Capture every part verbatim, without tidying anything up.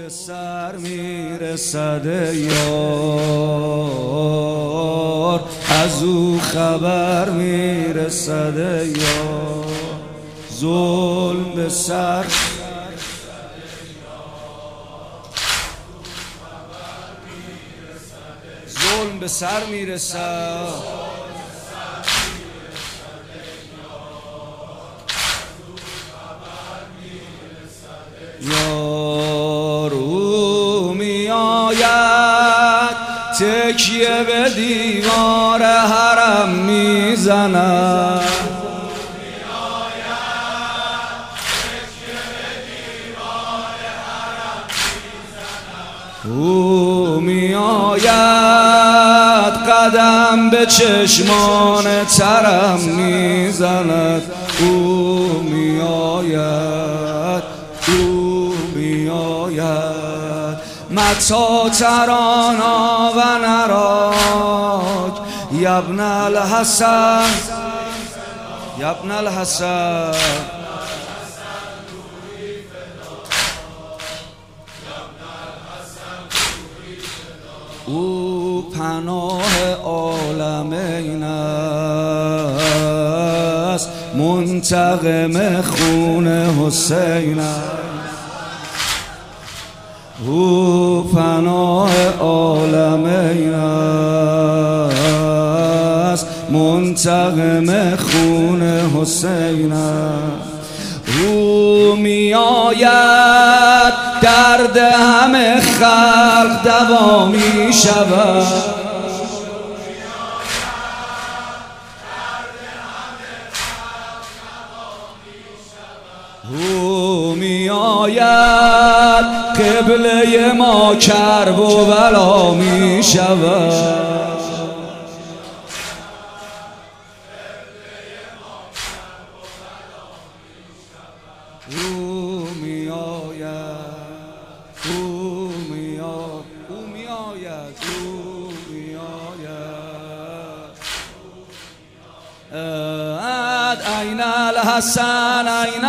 به سر میرسد یار، از او خبر میرسد یار. ظلم به سر ظلم به سر میرسد یار، او میآید تکیه به دیوار حرم میزند، او میآید قدم به چشمان ترم میزند، او میآید او میآید. متی ترانا و نراک یبن الحسن یبن الحسن. او پناه عالمین است، منتقم خون حسین است. او پناه عالمین است، منتقم خون حسین است. او میآید درد همه خلق دوا می شود، او میآید قبله ما کرب و بلا می شود. او میآید او میآید او میآید او میآید. این الحسن این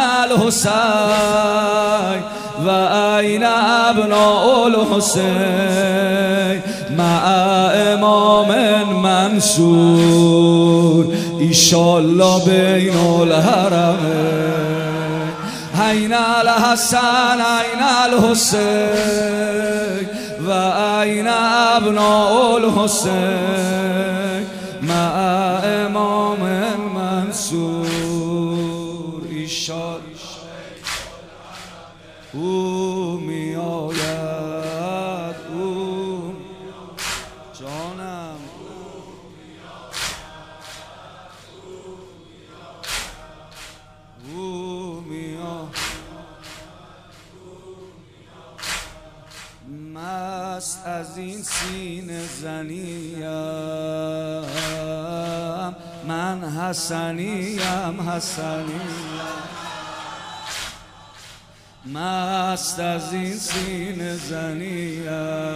الحسین و این ابناء الحسین مع امام منصور ایشالله بین الحرمین. این الحسن این الحسین و این ابناء الحسین مع امام منصور ایشالله او میآید او جانم او میآید. مست از این سینه زنیم من حسنیم حسنیم، مست از این سینه زنیم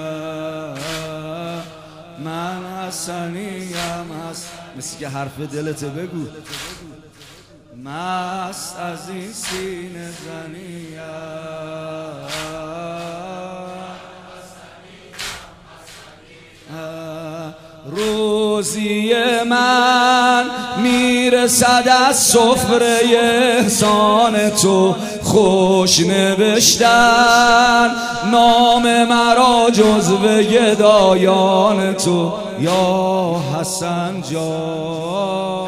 من حسنیم حسن. مثل که حرف دلت بگو. مست از این سینه زنیم روزی من میرسد از سفره احسان تو، خوش نوشتن نام مرا جزو گدایان تو یا حسن جان.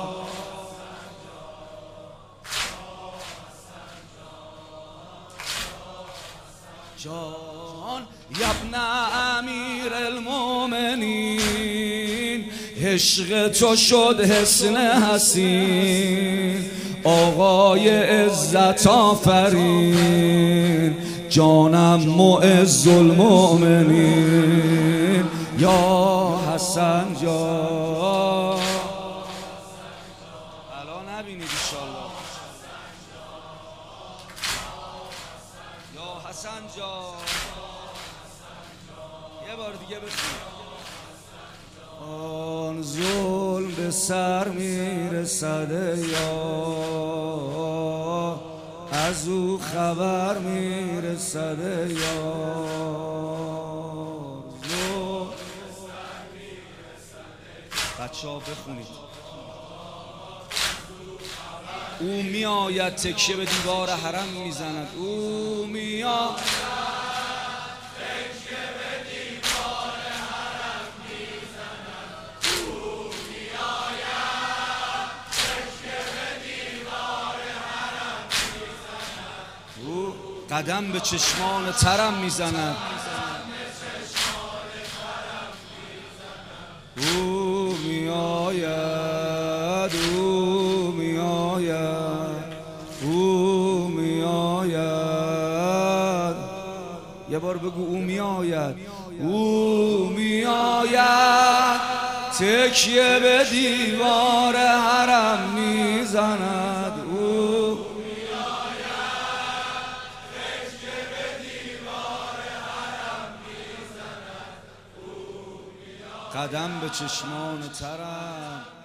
جان یبن امیر المومنین، عشق تو شد حسن حسین، آقای عزت آفرین، جانم معز المؤمنین یا حسن جان. الان نبینید انشالله یا حسن جان. یه بار دیگه بخونید. آن ظلم به سر میرسد یا از او خبر میرسد یار. بچه ها بخونید. او می آید تکیه به دیوار حرم میزند. او می آید تکیه به دیوار حرم میزند. او می آید تکیه به دیوار حرم میزند. او قدم به چشمان ترم میزند. او می آید، او می آید، او می آید. یه بار بگو او می آید. او می آید تکیه به دیوار حرم میزند. او می آید تکیه به دیوار حرم میزند. قدم به چشمان ترم